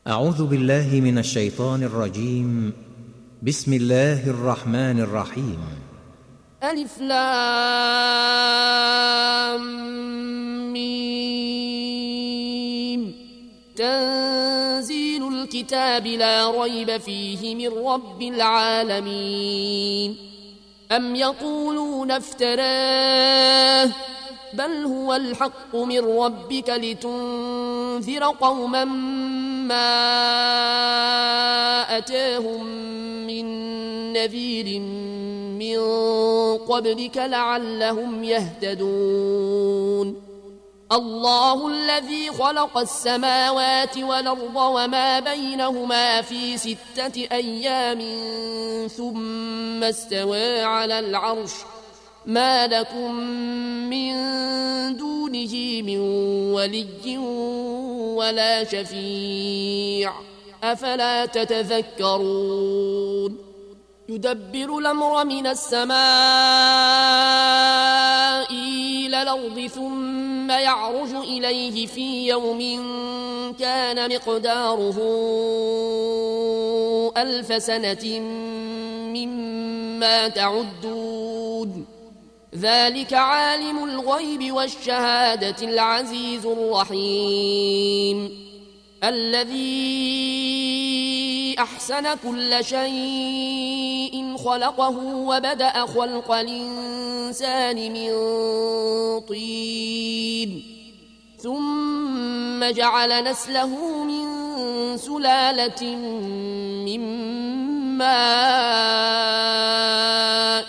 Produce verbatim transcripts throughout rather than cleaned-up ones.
أعوذ بالله من الشيطان الرجيم. بسم الله الرحمن الرحيم. ألف لام ميم. تنزيل الكتاب لا ريب فيه من رب العالمين. أم يقولون افتراه بل هو الحق من ربك لتنذر قوما ما أتاهم من نذير من قبلك لعلهم يهتدون. الله الذي خلق السماوات والأرض وما بينهما في ستة أيام ثم استوى على العرش ما لكم من دونه من ولي ولا شفيع أفلا تتذكرون. يدبر الأمر من السماء إلى الأرض ثم يعرج إليه في يوم كان مقداره ألف سنة مما تعدون. ذلك عالم الغيب والشهادة العزيز الرحيم الذي أحسن كل شيء خلقه وبدأ خلق الإنسان من طين ثم جعل نسله من سلالة من ماء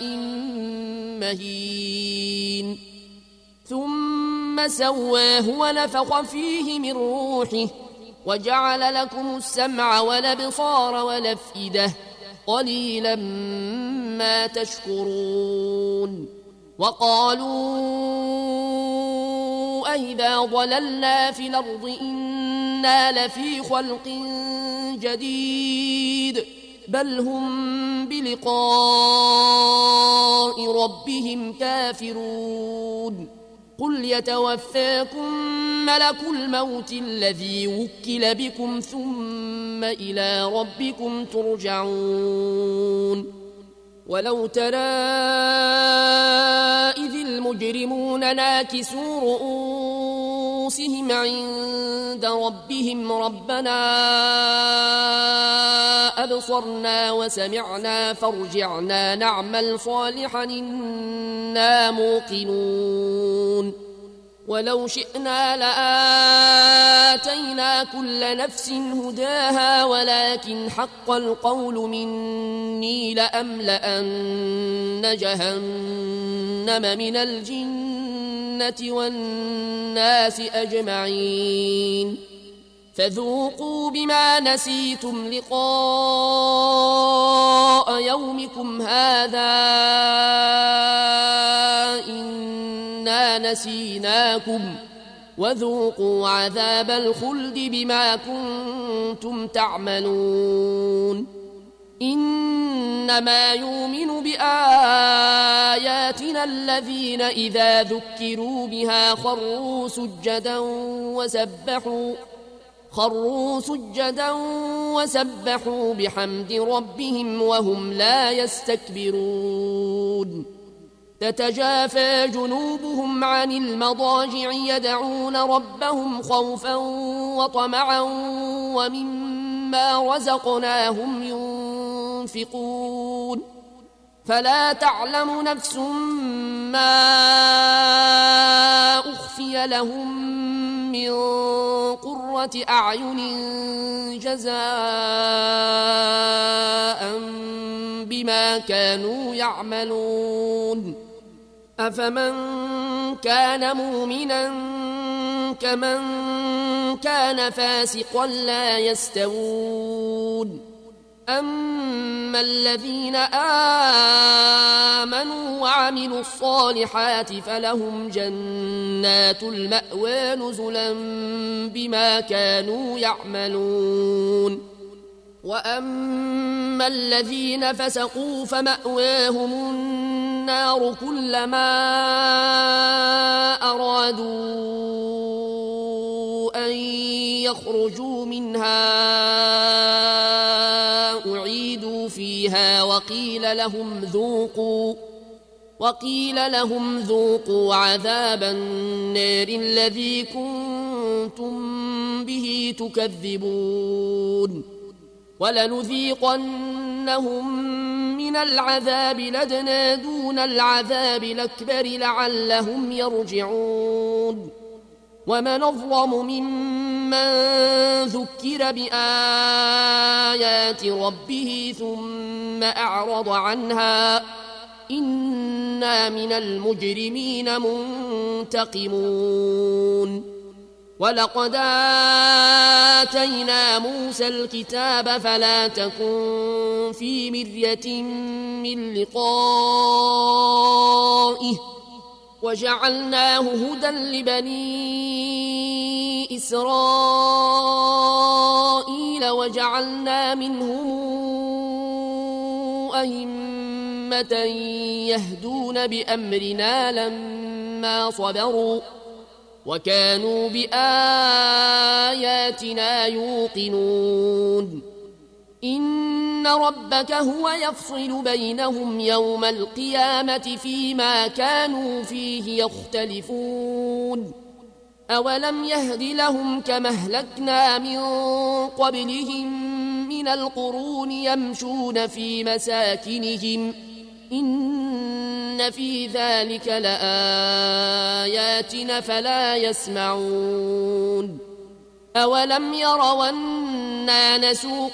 مهين ثم سواه ونفخ فيه من روحه وجعل لكم السمع والأبصار والأفئدة قليلا ما تشكرون. وقالوا أئذا ضللنا في الأرض إنا لفي خلق جديد بل هم بلقاء ربهم كافرون. قل يتوفاكم ملك الموت الذي وكل بكم ثم إلى ربكم ترجعون. ولو ترى إذ المجرمون ناكسوا رؤوسهم عند ربهم ربنا أبصرنا وسمعنا فارجعنا نعمل صالحا إنا موقنون. ولو شئنا لآتينا كل نفس هداها ولكن حق القول مني لأملأن جهنم من الجنة والناس أجمعين. فذوقوا بما نسيتم لقاء يومكم هذا إنا نسيناكم وذوقوا عذاب الخلد بما كنتم تعملون. إنما يؤمن بآياتنا الذين إذا ذكروا بها خروا سجدا وسبحوا خروا سجدا وسبحوا بحمد ربهم وهم لا يستكبرون. تتجافى جنوبهم عن المضاجع يدعون ربهم خوفا وطمعا ومما رزقناهم ينفقون. فلا تعلم نفس ما أخفي لهم من قرة أعين جزاء بما كانوا يعملون. أفمن كان مؤمنا كمن كان فاسقا لا يستوون. أما الذين آمنوا وعملوا الصالحات فلهم جنات المأوى نزلا بما كانوا يعملون. وأما الذين فسقوا فمأواهم النار كلما أرادوا أن يخرجوا منها أعيدوا فيها وقيل لهم ذوقوا وقيل لهم ذوقوا عذاب النار الذي كنتم به تكذبون ولنذيقنهم من العذاب لدنا دون العذاب الأكبر لعلهم يرجعون ومن أظلم ممن ذكر بآيات ربه ثم أعرض عنها إنا من المجرمين منتقمون ولقد آتينا موسى الكتاب فلا تكن في مرية من لقائه وجعلناه هدى لبني إسرائيل وجعلنا منهم أئمة يهدون بأمرنا لما صبروا وكانوا بآياتنا يوقنون إن ربك هو يفصل بينهم يوم القيامة فيما كانوا فيه يختلفون أولم يهد لهم كما أهلكنا من قبلهم من القرون يمشون في مساكنهم إن في ذلك لآيات فلا يسمعون أولم يروا أنا نسوق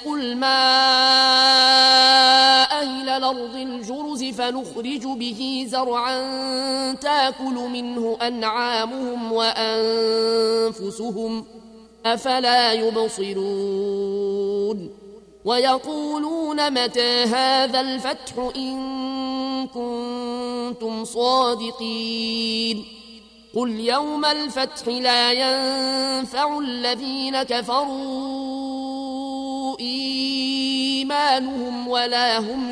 الماء إلى الأرض الجرز فنخرج به زرعا تاكل منه أنعامهم وأنفسهم أفلا يبصرون ويقولون متى هذا الفتح إن كنتم صادقين قل يوم الفتح لا ينفع الذين كفروا إيمانهم ولا هم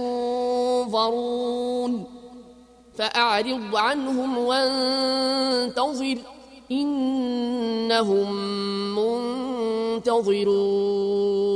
ينظرون فأعرض عنهم وانتظر إنهم منتظرون